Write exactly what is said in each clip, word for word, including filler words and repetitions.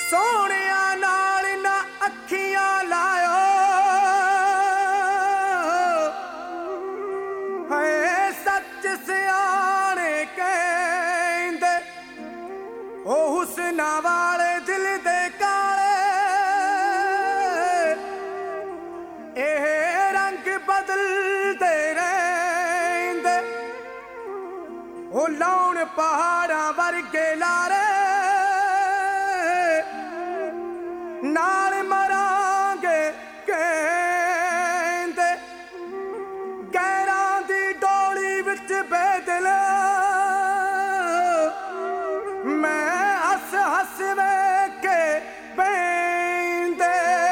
ਸੋਹਣਿਆਂ ਨਾਲ ਨਾ ਅੱਖੀਆਂ ਲਾਇਓ ਹੈ ਸੱਚ ਸਿਆਣੇ ਕਹਿੰਦੇ ਉਹ ਹੁਸਨਾਂ ਵਾਲੇ ਦਿਲ ਦੇ ਕਾਲੇ ਇਹ ਰੰਗ ਬਦਲਦੇ ਰਹਿੰਦੇ ਉਹ ਲਾਉਣ ਪਹਾੜਾਂ ਵਰਗੇ ਲਾਰੇ ਨਾਲ ਮਰਾਂਗੇ ਕਹਿੰਦੇ ਗੈਰਾਂ ਦੀ ਡੋਲੀ ਵਿੱਚ ਬੇਦਿਲ ਮੈਂ ਹੱਸ ਹੱਸ ਵੇਖ ਕੇ ਪੈਂਦੇ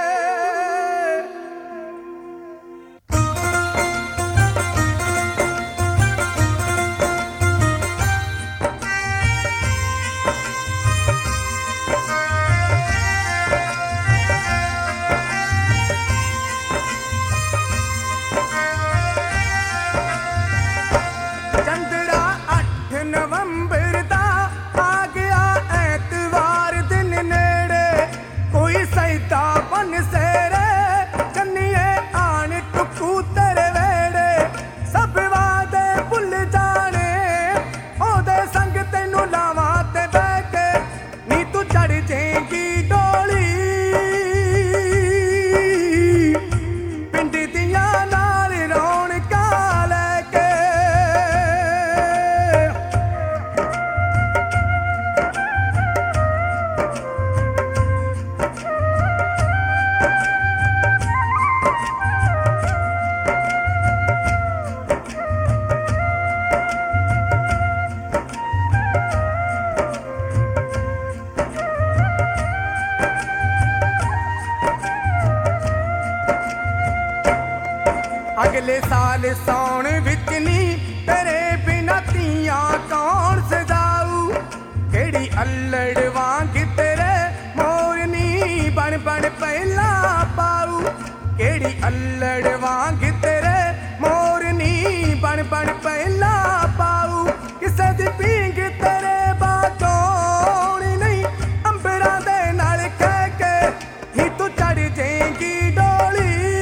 अगले साल सौण विच नी तेरे बिना तियां कौन सजाऊ केड़ी अल्लड़ वांग तेरे मोरनी बन बन पहला पाऊ केड़ी अल्लड़ वांग तेरे मोरनी बन बन पहला पाऊ किसे दी पींग तेरे बातों नहीं अंबरां दे नाल कह के ही तू चढ़ जाएगी डोली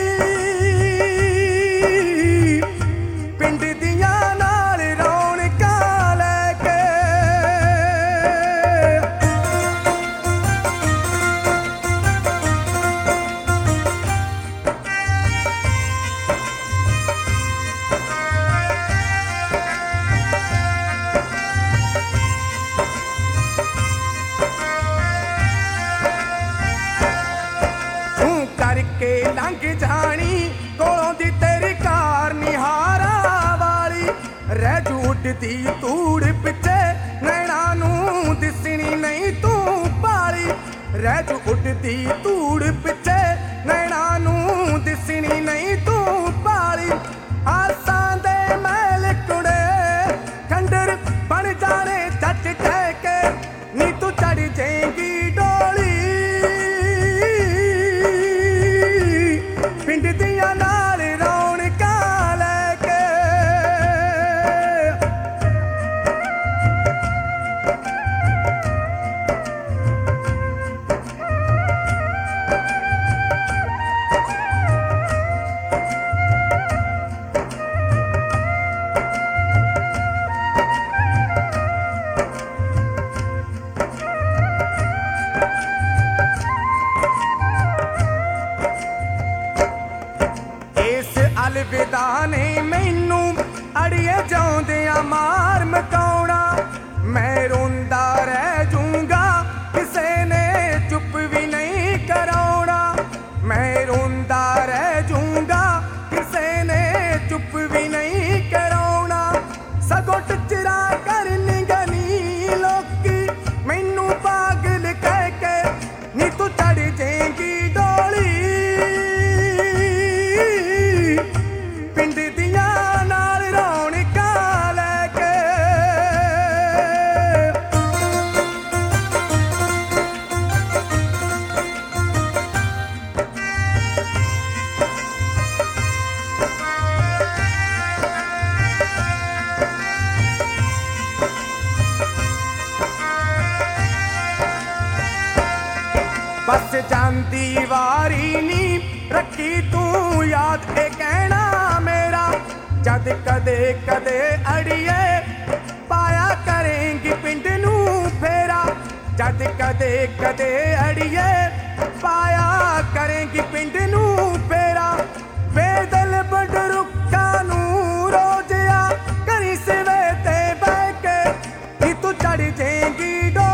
करके लंघ जानी कोलों दी तेरी कार निहारा वाली रह जू उड़दी तूड़ पिछे नैना नू दिसनी नहीं तू पाली रह जू उड़दी तूड़ पिछे नैना नू दिसनी नहीं तू पाली आसां दे मैल कुड़े खंडर बन जाने जट ठहके नी तू चढ़ जाएगी डोली पिंड दिया नाल रौनकां लैके बस जांदी वारी नी रखी तू याद ए कहना मेरा जद कदे कदे अड़िए पाया करेंगी पिंड नू फेरा जद कदे कदे अड़िए पाया करेंगी पिंड नू फेरा बेदल बड़ रुखा नू रोजिया करी सिवे ते बह के कि तू चढ़ जाएगी डो